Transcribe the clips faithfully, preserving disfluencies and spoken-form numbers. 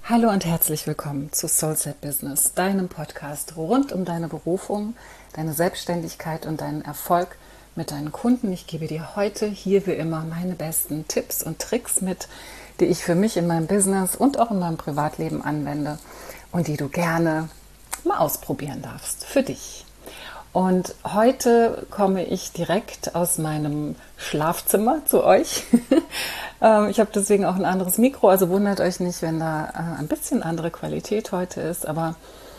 Hallo und herzlich willkommen zu Soulset Business, deinem Podcast rund um deine Berufung, deine Selbstständigkeit und deinen Erfolg mit deinen Kunden. Ich gebe dir heute hier wie immer meine besten Tipps und Tricks mit, die ich für mich in meinem Business und auch in meinem Privatleben anwende und die du gerne mal ausprobieren darfst für dich. Und heute komme ich direkt aus meinem Schlafzimmer zu euch. Ich habe deswegen auch ein anderes Mikro, also wundert euch nicht, wenn da ein bisschen andere Qualität heute ist. Aber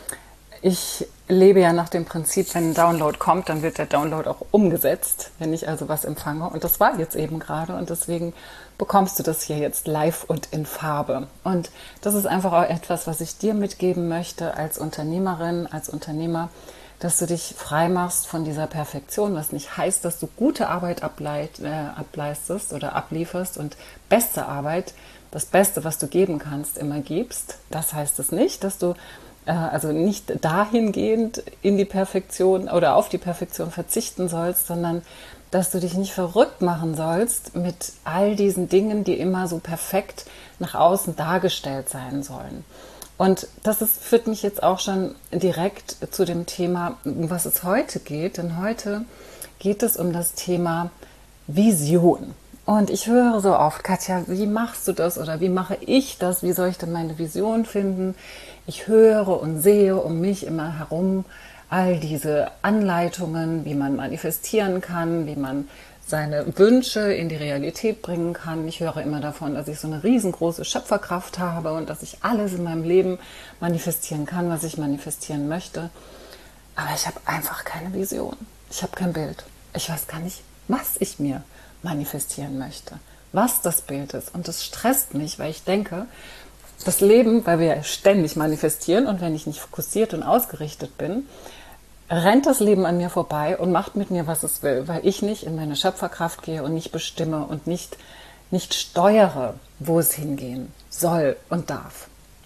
ich lebe ja nach dem Prinzip, wenn ein Download kommt, dann wird der Download auch umgesetzt, wenn ich also was empfange. Und das war jetzt eben gerade und deswegen bekommst du das hier jetzt live und in Farbe. Und das ist einfach auch etwas, was ich dir mitgeben möchte als Unternehmerin, als Unternehmer, dass du dich frei machst von dieser Perfektion, was nicht heißt, dass du gute Arbeit ableit, äh, ableistest oder ablieferst und beste Arbeit, das Beste, was du geben kannst, immer gibst. Das heißt es nicht, dass du äh, also nicht dahingehend in die Perfektion oder auf die Perfektion verzichten sollst, sondern dass du dich nicht verrückt machen sollst mit all diesen Dingen, die immer so perfekt nach außen dargestellt sein sollen. Und das ist, führt mich jetzt auch schon direkt zu dem Thema, um was es heute geht. Denn heute geht es um das Thema Vision. Und ich höre so oft, Katja, wie machst du das oder wie mache ich das? Wie soll ich denn meine Vision finden? Ich höre und sehe um mich immer herum all diese Anleitungen, wie man manifestieren kann, wie man seine Wünsche in die Realität bringen kann. Ich höre immer davon, dass ich so eine riesengroße Schöpferkraft habe und dass ich alles in meinem Leben manifestieren kann, was ich manifestieren möchte. Aber ich habe einfach keine Vision. Ich habe kein Bild. Ich weiß gar nicht, was ich mir manifestieren möchte, was das Bild ist. Und das stresst mich, weil ich denke, das Leben, weil wir ja ständig manifestieren und wenn ich nicht fokussiert und ausgerichtet bin, rennt das Leben an mir vorbei und macht mit mir, was es will, weil ich nicht in meine Schöpferkraft gehe und nicht bestimme und nicht, nicht steuere, wo es hingehen soll und darf.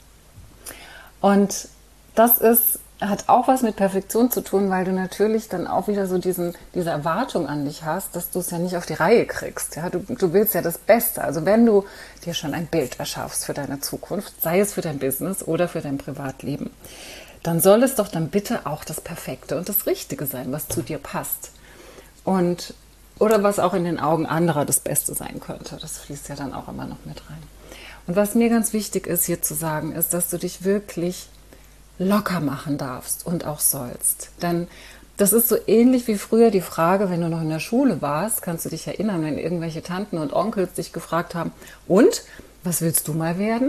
Und das ist, hat auch was mit Perfektion zu tun, weil du natürlich dann auch wieder so diesen, diese Erwartung an dich hast, dass du es ja nicht auf die Reihe kriegst. Ja, du, du willst ja das Beste. Also wenn du dir schon ein Bild erschaffst für deine Zukunft, sei es für dein Business oder für dein Privatleben, dann soll es doch dann bitte auch das Perfekte und das Richtige sein, was zu dir passt. Und, oder was auch in den Augen anderer das Beste sein könnte. Das fließt ja dann auch immer noch mit rein. Und was mir ganz wichtig ist, hier zu sagen, ist, dass du dich wirklich locker machen darfst und auch sollst. Denn das ist so ähnlich wie früher die Frage, wenn du noch in der Schule warst, kannst du dich erinnern, wenn irgendwelche Tanten und Onkels dich gefragt haben, und, was willst du mal werden?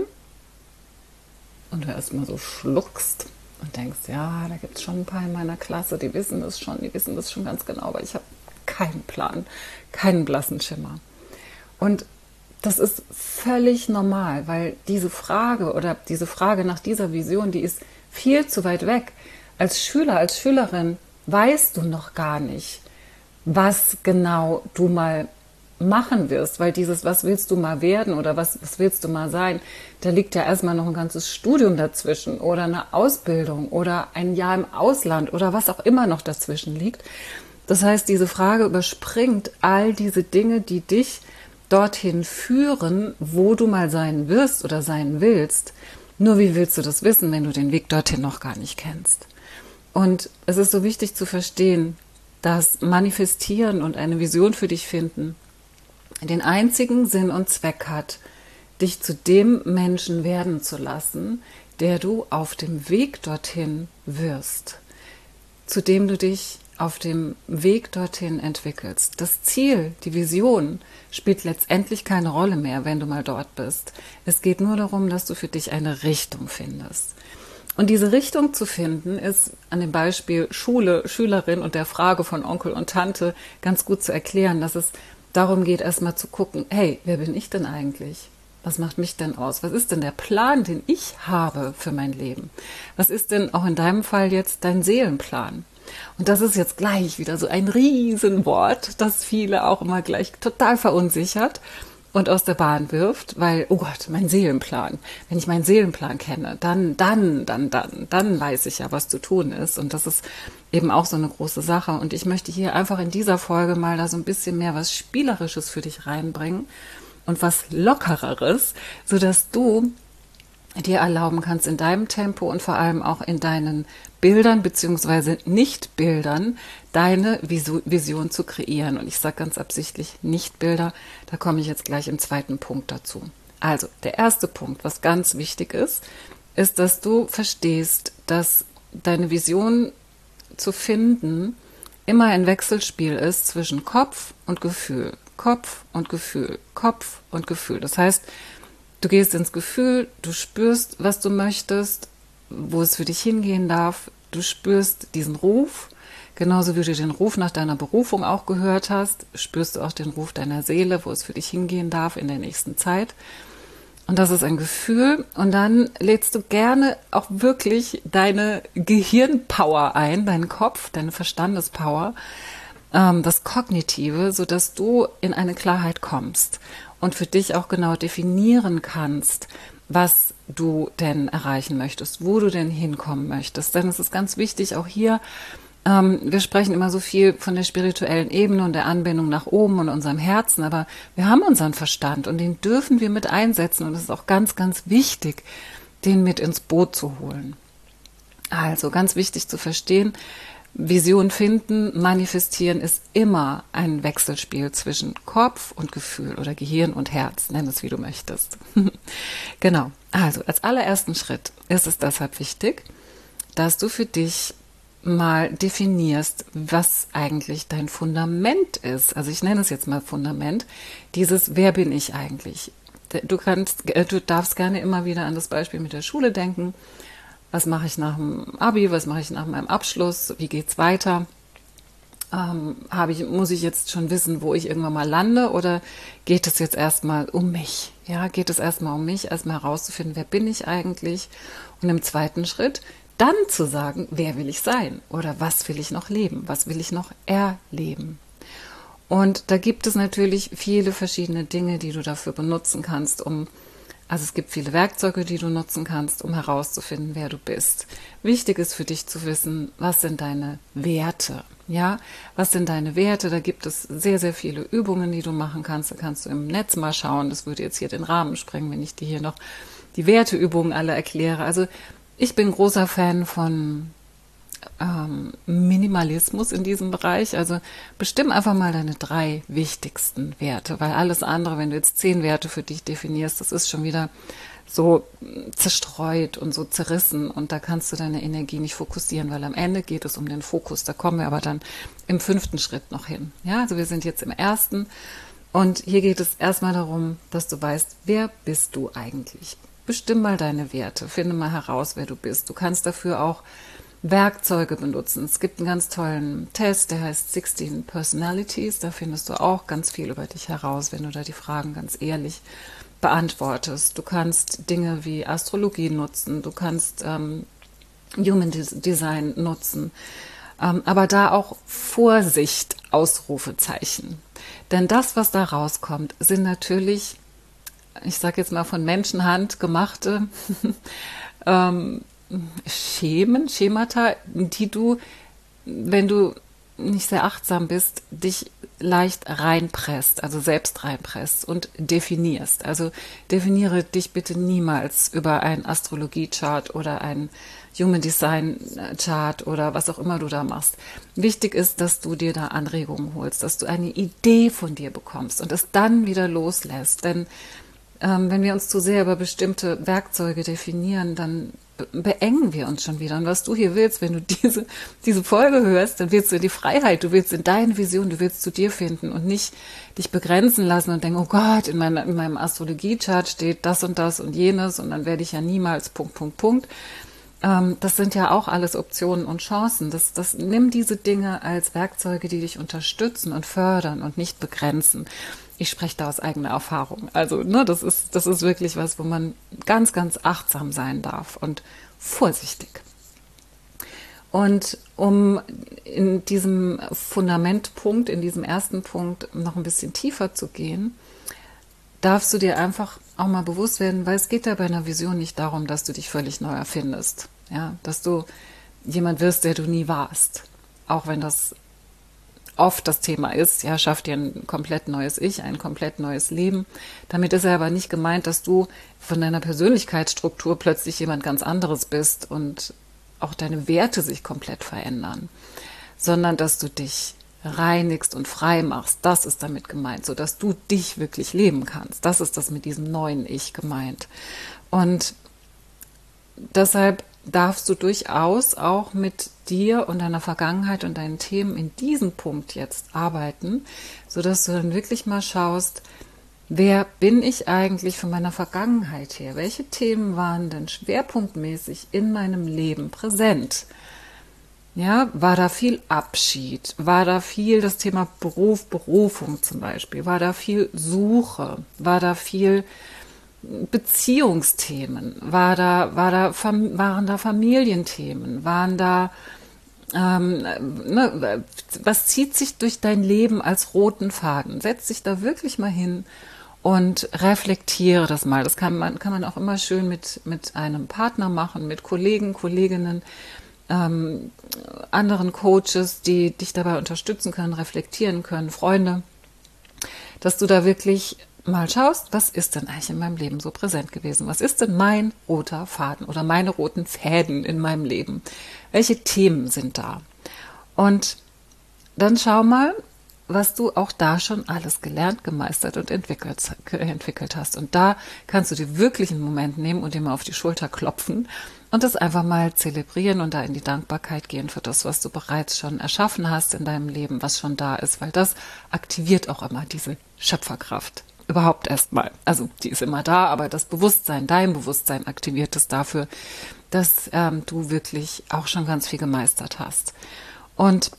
Und du erst mal so schluckst und denkst, ja, da gibt es schon ein paar in meiner Klasse, die wissen das schon, die wissen das schon ganz genau, aber ich habe keinen Plan, keinen blassen Schimmer. Und das ist völlig normal, weil diese Frage oder diese Frage nach dieser Vision, die ist viel zu weit weg. Als Schüler, als Schülerin weißt du noch gar nicht, was genau du mal machen wirst, weil dieses, was willst du mal werden oder was, was willst du mal sein, da liegt ja erstmal noch ein ganzes Studium dazwischen oder eine Ausbildung oder ein Jahr im Ausland oder was auch immer noch dazwischen liegt. Das heißt, diese Frage überspringt all diese Dinge, die dich dorthin führen, wo du mal sein wirst oder sein willst. Nur wie willst du das wissen, wenn du den Weg dorthin noch gar nicht kennst? Und es ist so wichtig zu verstehen, dass Manifestieren und eine Vision für dich finden den einzigen Sinn und Zweck hat, dich zu dem Menschen werden zu lassen, der du auf dem Weg dorthin wirst, zu dem du dich auf dem Weg dorthin entwickelst. Das Ziel, die Vision, spielt letztendlich keine Rolle mehr, wenn du mal dort bist. Es geht nur darum, dass du für dich eine Richtung findest. Und diese Richtung zu finden, ist an dem Beispiel Schule, Schülerin und der Frage von Onkel und Tante ganz gut zu erklären, dass es darum geht, erstmal zu gucken, hey, wer bin ich denn eigentlich? Was macht mich denn aus? Was ist denn der Plan, den ich habe für mein Leben? Was ist denn auch in deinem Fall jetzt dein Seelenplan? Und das ist jetzt gleich wieder so ein Riesenwort, das viele auch immer gleich total verunsichert und aus der Bahn wirft, weil, oh Gott, mein Seelenplan. Wenn ich meinen Seelenplan kenne, dann, dann, dann, dann, dann weiß ich ja, was zu tun ist. Und das ist eben auch so eine große Sache. Und ich möchte hier einfach in dieser Folge mal da so ein bisschen mehr was Spielerisches für dich reinbringen und was Lockereres, sodass du dir erlauben kannst, in deinem Tempo und vor allem auch in deinen Bildern beziehungsweise Nicht-Bildern deine Vision zu kreieren. Und ich sage ganz absichtlich Nicht-Bilder, da komme ich jetzt gleich im zweiten Punkt dazu. Also der erste Punkt, was ganz wichtig ist, ist, dass du verstehst, dass deine Vision zu finden immer ein Wechselspiel ist zwischen Kopf und Gefühl. Kopf und Gefühl, Kopf und Gefühl. Das heißt, du gehst ins Gefühl, du spürst, was du möchtest, wo es für dich hingehen darf. Du spürst diesen Ruf, genauso wie du den Ruf nach deiner Berufung auch gehört hast, spürst du auch den Ruf deiner Seele, wo es für dich hingehen darf in der nächsten Zeit. Und das ist ein Gefühl. Und dann lädst du gerne auch wirklich deine Gehirnpower ein, deinen Kopf, deine Verstandespower, ähm, das Kognitive, sodass du in eine Klarheit kommst und für dich auch genau definieren kannst, was du denn erreichen möchtest, wo du denn hinkommen möchtest. Denn es ist ganz wichtig, auch hier, ähm, wir sprechen immer so viel von der spirituellen Ebene und der Anbindung nach oben und unserem Herzen, aber wir haben unseren Verstand und den dürfen wir mit einsetzen und es ist auch ganz, ganz wichtig, den mit ins Boot zu holen. Also ganz wichtig zu verstehen, Vision finden, manifestieren ist immer ein Wechselspiel zwischen Kopf und Gefühl oder Gehirn und Herz, nenn es wie du möchtest. Genau, also als allerersten Schritt ist es deshalb wichtig, dass du für dich mal definierst, was eigentlich dein Fundament ist. Also ich nenne es jetzt mal Fundament, dieses wer bin ich eigentlich? Du kannst, du darfst gerne immer wieder an das Beispiel mit der Schule denken. Was mache ich nach dem Abi, was mache ich nach meinem Abschluss, wie geht's weiter? Ähm, habe ich, muss ich jetzt schon wissen, wo ich irgendwann mal lande oder geht es jetzt erstmal um mich? Ja, geht es erstmal um mich, erstmal herauszufinden, wer bin ich eigentlich? Und im zweiten Schritt dann zu sagen, wer will ich sein oder was will ich noch leben, was will ich noch erleben? Und da gibt es natürlich viele verschiedene Dinge, die du dafür benutzen kannst, um Also es gibt viele Werkzeuge, die du nutzen kannst, um herauszufinden, wer du bist. Wichtig ist für dich zu wissen, was sind deine Werte? Ja, was sind deine Werte? Da gibt es sehr, sehr viele Übungen, die du machen kannst. Da kannst du im Netz mal schauen. Das würde jetzt hier den Rahmen sprengen, wenn ich dir hier noch die Werteübungen alle erkläre. Also ich bin großer Fan von ähm, Minimalismus in diesem Bereich. Also bestimm einfach mal deine drei wichtigsten Werte, weil alles andere, wenn du jetzt zehn Werte für dich definierst, das ist schon wieder so zerstreut und so zerrissen und da kannst du deine Energie nicht fokussieren, weil am Ende geht es um den Fokus. Da kommen wir aber dann im fünften Schritt noch hin. Ja, also wir sind jetzt im ersten und hier geht es erstmal darum, dass du weißt, wer bist du eigentlich? Bestimm mal deine Werte, finde mal heraus, wer du bist. Du kannst dafür auch Werkzeuge benutzen. Es gibt einen ganz tollen Test, der heißt sixteen Personalities. Da findest du auch ganz viel über dich heraus, wenn du da die Fragen ganz ehrlich beantwortest. Du kannst Dinge wie Astrologie nutzen, du kannst ähm, Human Design nutzen, ähm, aber da auch Vorsicht, Ausrufezeichen. Denn das, was da rauskommt, sind natürlich, ich sage jetzt mal von Menschenhand gemachte ähm, Schemen, Schemata, die du, wenn du nicht sehr achtsam bist, dich leicht reinpresst, also selbst reinpresst und definierst. Also definiere dich bitte niemals über einen Astrologie-Chart oder einen Human Design-Chart oder was auch immer du da machst. Wichtig ist, dass du dir da Anregungen holst, dass du eine Idee von dir bekommst und es dann wieder loslässt. Denn ähm, wenn wir uns zu sehr über bestimmte Werkzeuge definieren, dann beengen wir uns schon wieder. Und was du hier willst, wenn du diese, diese Folge hörst, dann willst du in die Freiheit, du willst in deine Vision, du willst zu dir finden und nicht dich begrenzen lassen und denken, oh Gott, in, meiner, in meinem Astrologie-Chart steht das und das und jenes und dann werde ich ja niemals Punkt, Punkt, Punkt. Ähm, das sind ja auch alles Optionen und Chancen. Das, das, nimm diese Dinge als Werkzeuge, die dich unterstützen und fördern und nicht begrenzen. Ich spreche da aus eigener Erfahrung. Also, ne, das ist, das ist wirklich was, wo man ganz, ganz achtsam sein darf und vorsichtig. Und um in diesem Fundamentpunkt, in diesem ersten Punkt noch ein bisschen tiefer zu gehen, darfst du dir einfach auch mal bewusst werden, weil es geht ja bei einer Vision nicht darum, dass du dich völlig neu erfindest. Ja, dass du jemand wirst, der du nie warst. Auch wenn das oft das Thema ist, ja, schaff dir ein komplett neues Ich, ein komplett neues Leben. Damit ist ja aber nicht gemeint, dass du von deiner Persönlichkeitsstruktur plötzlich jemand ganz anderes bist und auch deine Werte sich komplett verändern, sondern dass du dich reinigst und frei machst. Das ist damit gemeint, so dass du dich wirklich leben kannst. Das ist das mit diesem neuen Ich gemeint. Und deshalb darfst du durchaus auch mit dir und deiner Vergangenheit und deinen Themen in diesem Punkt jetzt arbeiten, sodass du dann wirklich mal schaust, wer bin ich eigentlich von meiner Vergangenheit her? Welche Themen waren denn schwerpunktmäßig in meinem Leben präsent? Ja, war da viel Abschied? War da viel das Thema Beruf, Berufung zum Beispiel? War da viel Suche? War da viel Beziehungsthemen? War da, war da, waren da Familienthemen? Waren da, ähm, ne, was zieht sich durch dein Leben als roten Faden? Setz dich da wirklich mal hin und reflektiere das mal. Das kann man, kann man auch immer schön mit, mit einem Partner machen, mit Kollegen, Kolleginnen, ähm, anderen Coaches, die dich dabei unterstützen können, reflektieren können, Freunde, dass du da wirklich mal schaust, was ist denn eigentlich in meinem Leben so präsent gewesen? Was ist denn mein roter Faden oder meine roten Fäden in meinem Leben? Welche Themen sind da? Und dann schau mal, was du auch da schon alles gelernt, gemeistert und entwickelt, entwickelt hast. Und da kannst du dir wirklich einen Moment nehmen und dir mal auf die Schulter klopfen und das einfach mal zelebrieren und da in die Dankbarkeit gehen für das, was du bereits schon erschaffen hast in deinem Leben, was schon da ist, weil das aktiviert auch immer diese Schöpferkraft. Überhaupt erstmal. Also die ist immer da, aber das Bewusstsein, dein Bewusstsein aktiviert es dafür, dass ähm, du wirklich auch schon ganz viel gemeistert hast. Und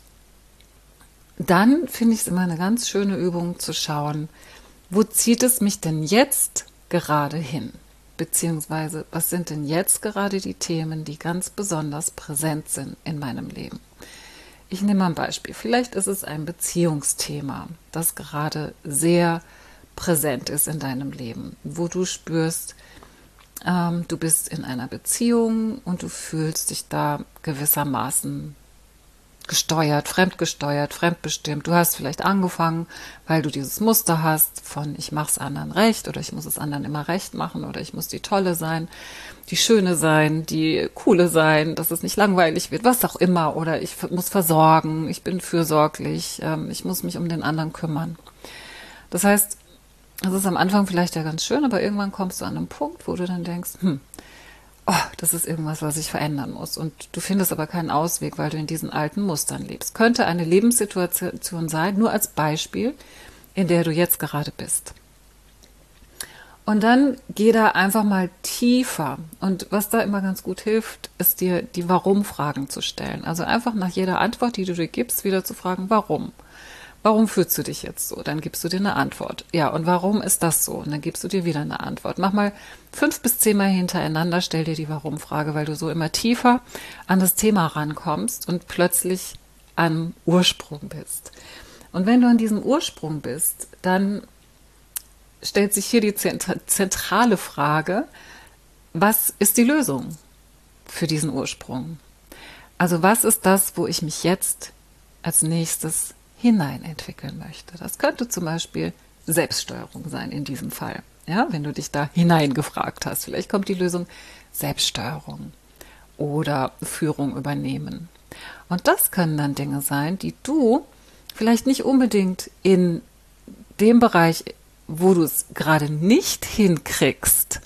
dann finde ich es immer eine ganz schöne Übung zu schauen, wo zieht es mich denn jetzt gerade hin? Beziehungsweise, was sind denn jetzt gerade die Themen, die ganz besonders präsent sind in meinem Leben? Ich nehme mal ein Beispiel. Vielleicht ist es ein Beziehungsthema, das gerade sehr präsent ist in deinem Leben, wo du spürst, ähm, du bist in einer Beziehung und du fühlst dich da gewissermaßen gesteuert, fremdgesteuert, fremdbestimmt. Du hast vielleicht angefangen, weil du dieses Muster hast von ich mache es anderen recht oder ich muss es anderen immer recht machen oder ich muss die Tolle sein, die Schöne sein, die Coole sein, dass es nicht langweilig wird, was auch immer, oder ich muss versorgen, ich bin fürsorglich, ähm, ich muss mich um den anderen kümmern. Das heißt, das ist am Anfang vielleicht ja ganz schön, aber irgendwann kommst du an einen Punkt, wo du dann denkst, hm, oh, das ist irgendwas, was ich verändern muss. Und du findest aber keinen Ausweg, weil du in diesen alten Mustern lebst. Könnte eine Lebenssituation sein, nur als Beispiel, in der du jetzt gerade bist. Und dann geh da einfach mal tiefer. Und was da immer ganz gut hilft, ist dir die Warum-Fragen zu stellen. Also einfach nach jeder Antwort, die du dir gibst, wieder zu fragen, warum? Warum fühlst du dich jetzt so? Dann gibst du dir eine Antwort. Ja, und warum ist das so? Und dann gibst du dir wieder eine Antwort. Mach mal fünf bis zehnmal hintereinander, stell dir die Warum-Frage, weil du so immer tiefer an das Thema rankommst und plötzlich am Ursprung bist. Und wenn du an diesem Ursprung bist, dann stellt sich hier die zentrale Frage, was ist die Lösung für diesen Ursprung? Also was ist das, wo ich mich jetzt als nächstes hinein entwickeln möchte. Das könnte zum Beispiel Selbststeuerung sein in diesem Fall. Ja, wenn du dich da hineingefragt hast. Vielleicht kommt die Lösung Selbststeuerung oder Führung übernehmen. Und das können dann Dinge sein, die du vielleicht nicht unbedingt in dem Bereich, wo du es gerade nicht hinkriegst,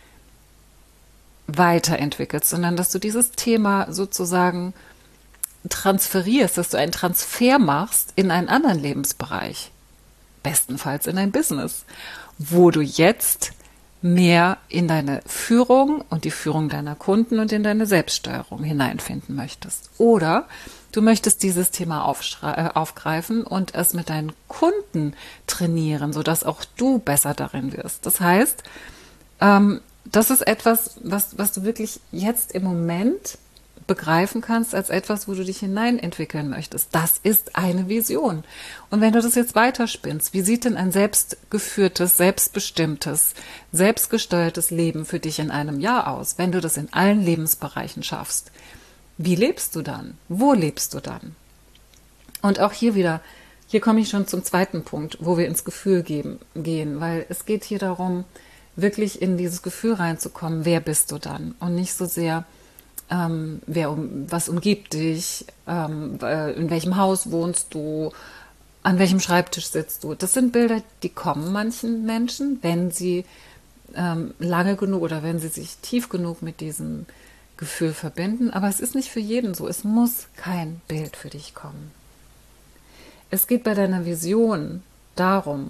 weiterentwickelst, sondern dass du dieses Thema sozusagen transferierst, dass du einen Transfer machst in einen anderen Lebensbereich, bestenfalls in dein Business, wo du jetzt mehr in deine Führung und die Führung deiner Kunden und in deine Selbststeuerung hineinfinden möchtest. Oder du möchtest dieses Thema aufgreifen und es mit deinen Kunden trainieren, sodass auch du besser darin wirst. Das heißt, ähm, das ist etwas, was, was du wirklich jetzt im Moment begreifen kannst als etwas, wo du dich hineinentwickeln möchtest. Das ist eine Vision. Und wenn du das jetzt weiterspinnst, wie sieht denn ein selbstgeführtes, selbstbestimmtes, selbstgesteuertes Leben für dich in einem Jahr aus, wenn du das in allen Lebensbereichen schaffst? Wie lebst du dann? Wo lebst du dann? Und auch hier wieder, hier komme ich schon zum zweiten Punkt, wo wir ins Gefühl geben, gehen, weil es geht hier darum, wirklich in dieses Gefühl reinzukommen, wer bist du dann? Und nicht so sehr, ähm, wer um, was umgibt dich, ähm, in welchem Haus wohnst du, an welchem Schreibtisch sitzt du. Das sind Bilder, die kommen manchen Menschen, wenn sie ähm, lange genug oder wenn sie sich tief genug mit diesem Gefühl verbinden. Aber es ist nicht für jeden so. Es muss kein Bild für dich kommen. Es geht bei deiner Vision darum,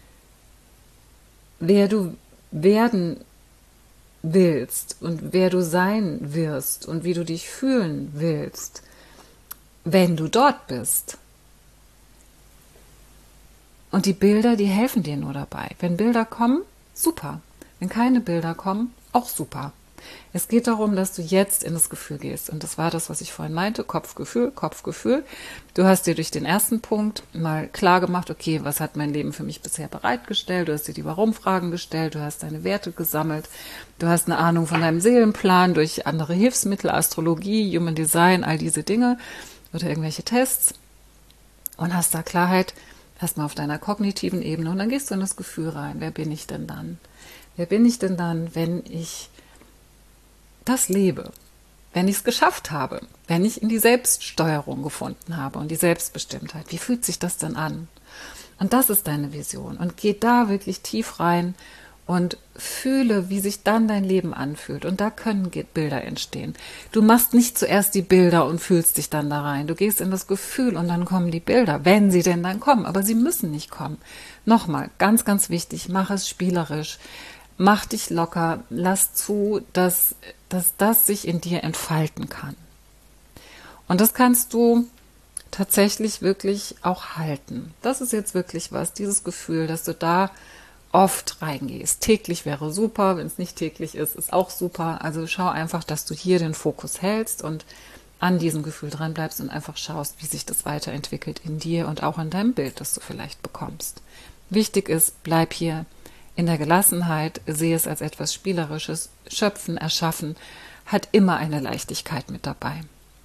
wer du werden willst und wer du sein wirst und wie du dich fühlen willst, wenn du dort bist. Und die Bilder, die helfen dir nur dabei. Wenn Bilder kommen, super. Wenn keine Bilder kommen, auch super. Es geht darum, dass du jetzt in das Gefühl gehst. Und das war das, was ich vorhin meinte, Kopfgefühl, Kopfgefühl. Du hast dir durch den ersten Punkt mal klar gemacht, okay, was hat mein Leben für mich bisher bereitgestellt? Du hast dir die Warum-Fragen gestellt, du hast deine Werte gesammelt, du hast eine Ahnung von deinem Seelenplan durch andere Hilfsmittel, Astrologie, Human Design, all diese Dinge oder irgendwelche Tests und hast da Klarheit erstmal auf deiner kognitiven Ebene und dann gehst du in das Gefühl rein. Wer bin ich denn dann? Wer bin ich denn dann, wenn ich das lebe, wenn ich es geschafft habe, wenn ich in die Selbststeuerung gefunden habe und die Selbstbestimmtheit, wie fühlt sich das denn an? Und das ist deine Vision. Und geh da wirklich tief rein und fühle, wie sich dann dein Leben anfühlt. Und da können Bilder entstehen. Du machst nicht zuerst die Bilder und fühlst dich dann da rein. Du gehst in das Gefühl und dann kommen die Bilder, wenn sie denn dann kommen. Aber sie müssen nicht kommen. Nochmal, ganz, ganz wichtig, mach es spielerisch. Mach dich locker, lass zu, dass, dass das sich in dir entfalten kann. Und das kannst du tatsächlich wirklich auch halten. Das ist jetzt wirklich was, dieses Gefühl, dass du da oft reingehst. Täglich wäre super, wenn es nicht täglich ist, ist auch super. Also schau einfach, dass du hier den Fokus hältst und an diesem Gefühl dran bleibst und einfach schaust, wie sich das weiterentwickelt in dir und auch in deinem Bild, das du vielleicht bekommst. Wichtig ist, bleib hier in der Gelassenheit, sehe es als etwas Spielerisches. Schöpfen, erschaffen hat immer eine Leichtigkeit mit dabei.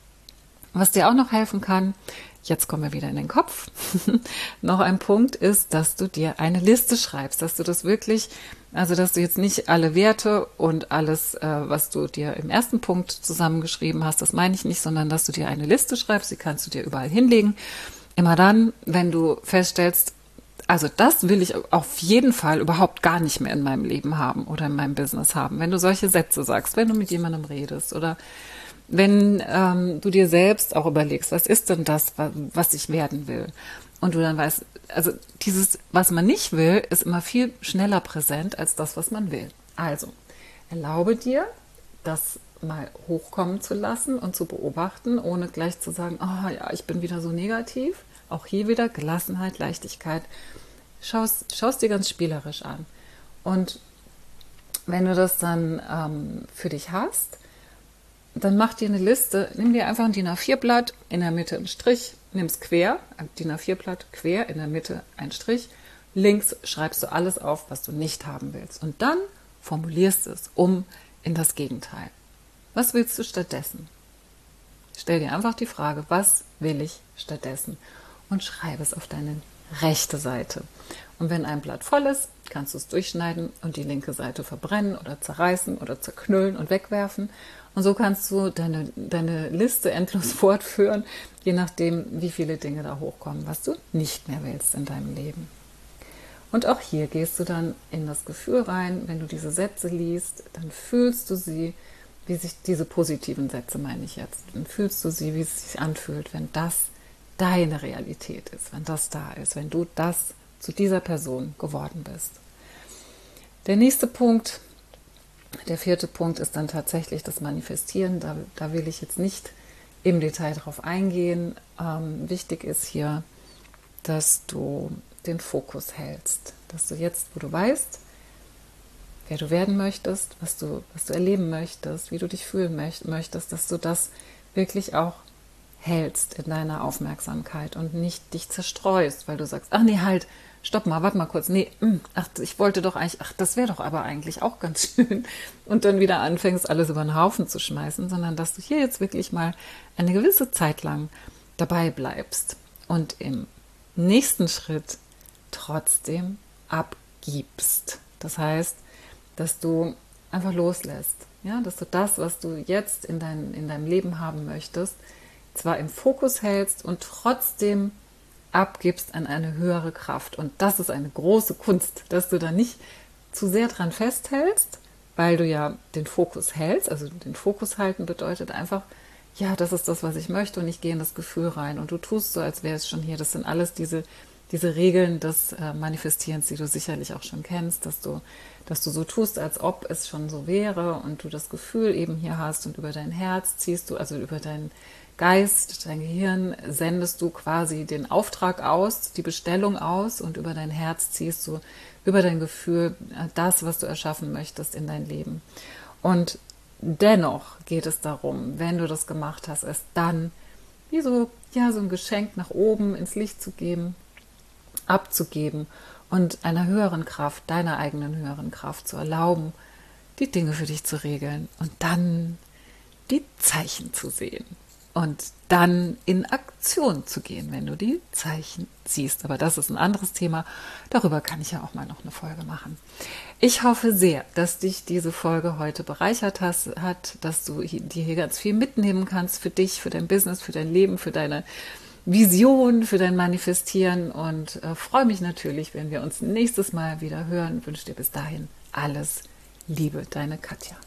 Was dir auch noch helfen kann, jetzt kommen wir wieder in den Kopf, noch ein Punkt ist, dass du dir eine Liste schreibst, dass du das wirklich, also dass du jetzt nicht alle Werte und alles, was du dir im ersten Punkt zusammengeschrieben hast, das meine ich nicht, sondern dass du dir eine Liste schreibst, die kannst du dir überall hinlegen. Immer dann, wenn du feststellst, also das will ich auf jeden Fall überhaupt gar nicht mehr in meinem Leben haben oder in meinem Business haben. Wenn du solche Sätze sagst, wenn du mit jemandem redest oder wenn ähm, du dir selbst auch überlegst, was ist denn das, was ich werden will? Und du dann weißt, also dieses, was man nicht will, ist immer viel schneller präsent als das, was man will. Also erlaube dir, das mal hochkommen zu lassen und zu beobachten, ohne gleich zu sagen, oh ja, ich bin wieder so negativ. Auch hier wieder Gelassenheit, Leichtigkeit. Schau es dir ganz spielerisch an. Und wenn du das dann ähm, für dich hast, dann mach dir eine Liste. Nimm dir einfach ein D I N A vier Blatt, in der Mitte einen Strich, nimm es quer, ein D I N A vier Blatt quer, in der Mitte ein Strich. Links schreibst du alles auf, was du nicht haben willst. Und dann formulierst du es um in das Gegenteil. Was willst du stattdessen? Stell dir einfach die Frage, was will ich stattdessen? Und schreibe es auf deine rechte Seite. Und wenn ein Blatt voll ist, kannst du es durchschneiden und die linke Seite verbrennen oder zerreißen oder zerknüllen und wegwerfen. Und so kannst du deine, deine Liste endlos fortführen, je nachdem, wie viele Dinge da hochkommen, was du nicht mehr willst in deinem Leben. Und auch hier gehst du dann in das Gefühl rein, wenn du diese Sätze liest, dann fühlst du sie, wie sich diese positiven Sätze meine ich jetzt, dann fühlst du sie, wie es sich anfühlt, wenn das deine Realität ist, wenn das da ist, wenn du das zu dieser Person geworden bist. Der nächste Punkt, der vierte Punkt ist dann tatsächlich das Manifestieren. Da, da will ich jetzt nicht im Detail drauf eingehen. Ähm, wichtig ist hier, dass du den Fokus hältst, dass du jetzt, wo du weißt, wer du werden möchtest, was du, was du erleben möchtest, wie du dich fühlen möchtest, dass du das wirklich auch hältst in deiner Aufmerksamkeit und nicht dich zerstreust, weil du sagst, ach nee, halt, stopp mal, warte mal kurz, nee, mh, ach, ich wollte doch eigentlich, ach, das wäre doch aber eigentlich auch ganz schön und dann wieder anfängst, alles über den Haufen zu schmeißen, sondern dass du hier jetzt wirklich mal eine gewisse Zeit lang dabei bleibst und im nächsten Schritt trotzdem abgibst. Das heißt, dass du einfach loslässt. Ja, dass du das, was du jetzt in, dein, in deinem Leben haben möchtest, zwar im Fokus hältst und trotzdem abgibst an eine höhere Kraft. Und das ist eine große Kunst, dass du da nicht zu sehr dran festhältst, weil du ja den Fokus hältst. Also den Fokus halten bedeutet einfach, ja, das ist das, was ich möchte und ich gehe in das Gefühl rein. Und du tust so, als wäre es schon hier. Das sind alles diese, diese Regeln des äh, Manifestierens, die du sicherlich auch schon kennst, dass du, dass du so tust, als ob es schon so wäre und du das Gefühl eben hier hast und über dein Herz ziehst du, also über deinen Geist, dein Gehirn sendest du quasi den Auftrag aus, die Bestellung aus und über dein Herz ziehst du über dein Gefühl das, was du erschaffen möchtest in dein Leben. Und dennoch geht es darum, wenn du das gemacht hast, es dann wie so, ja, so ein Geschenk nach oben ins Licht zu geben, abzugeben und einer höheren Kraft, deiner eigenen höheren Kraft zu erlauben, die Dinge für dich zu regeln und dann die Zeichen zu sehen und dann in Aktion zu gehen, wenn du die Zeichen siehst. Aber das ist ein anderes Thema. Darüber kann ich ja auch mal noch eine Folge machen. Ich hoffe sehr, dass dich diese Folge heute bereichert hat, dass du dir hier ganz viel mitnehmen kannst für dich, für dein Business, für dein Leben, für deine Vision, für dein Manifestieren und äh, freue mich natürlich, wenn wir uns nächstes Mal wieder hören. Ich wünsche dir bis dahin alles Liebe, deine Katja.